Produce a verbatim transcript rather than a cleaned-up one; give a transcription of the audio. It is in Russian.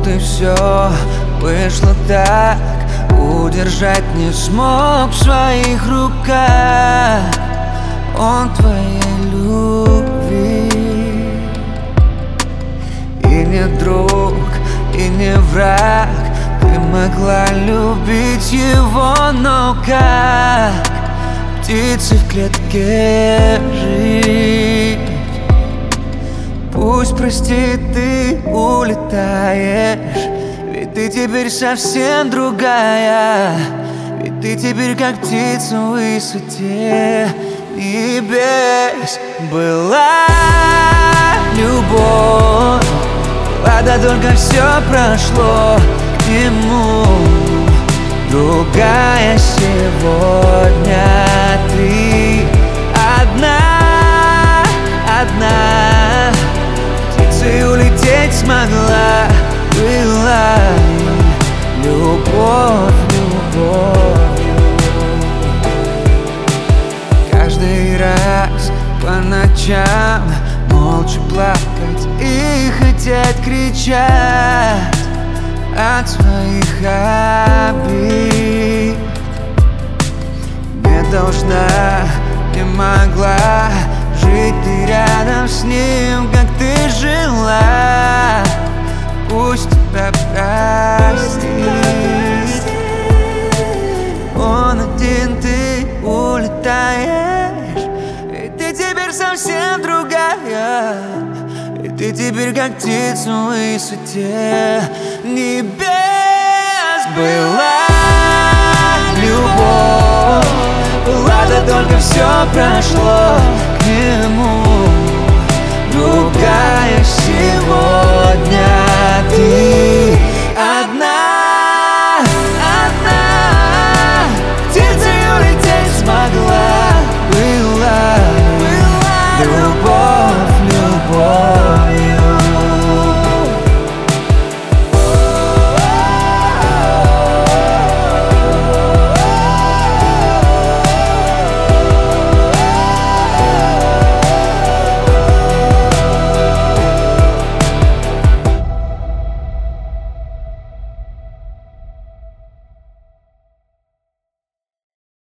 Вот и все вышло так, удержать не смог в своих руках он твоей любви. И не друг, и не враг, ты могла любить его, но как птицы в клетке жить? Пусть, прости, ты улетаешь, ведь ты теперь совсем другая. Ведь ты теперь как птица в высоте небес. Была любовь, была, да только все прошло к нему. Другая сегодня ты одна, одна. Птицей улететь смогла, была любовь, любовь. Каждый раз по ночам молча плакать и хотеть кричать от своих обид. Не должна, не могла жить ты рядом с ним, как ты жила. Пусть тебя простит, он один, ты улетаешь, и ты теперь совсем другая. И ты теперь как птица в высоте небес. Была любовь, была, да только все прошло к нему. Другая сегодня